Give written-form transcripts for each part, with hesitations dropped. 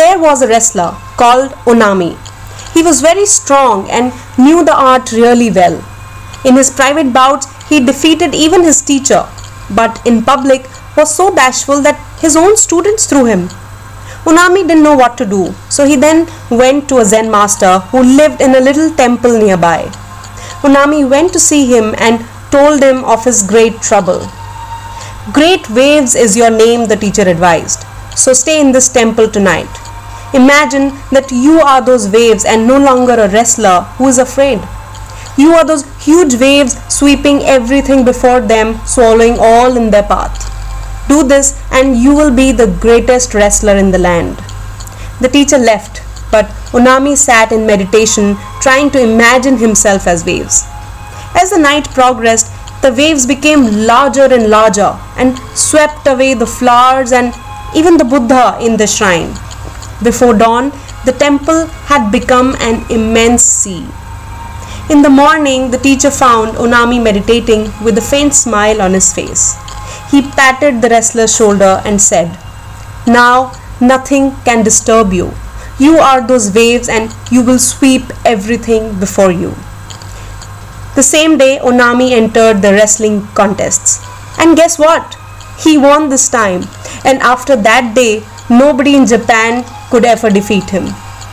there was a wrestler called Onami. He was very strong and knew the art really well. In his private bouts, he defeated even his teacher, but in public was so bashful that his own students threw him. Onami didn't know what to do, so he then went to a Zen master who lived in a little temple nearby. Onami went to see him and told him of his great trouble. "Great Waves is your name," the teacher advised. "So stay in this temple tonight. Imagine that you are those waves and no longer a wrestler who is afraid. You are those huge waves sweeping everything before them, swallowing all in their path. Do this and you will be the greatest wrestler in the land." The teacher left, but Onami sat in meditation, trying to imagine himself as waves. As the night progressed, the waves became larger and larger and swept away the flowers and even the Buddha in the shrine. Before dawn, the temple had become an immense sea. In the morning, the teacher found Onami meditating with a faint smile on his face. He patted the wrestler's shoulder and said, "Now nothing can disturb you. You are those waves and you will sweep everything before you." The same day, Onami entered the wrestling contests. And guess what? He won this time. And after that day, nobody in Japan could ever defeat him.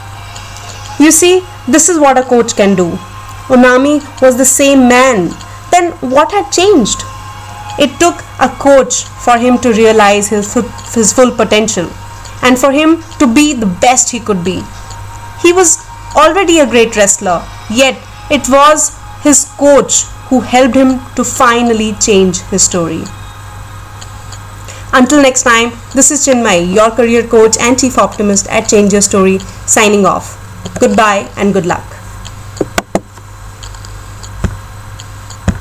You see, this is what a coach can do. Onami was the same man. Then what had changed? It took a coach for him to realize his full potential and for him to be the best he could be. He was already a great wrestler, yet it was his coach who helped him to finally change his story. Until next time, this is Chinmay, your career coach and chief optimist at Change Your Story, signing off. Goodbye and good luck.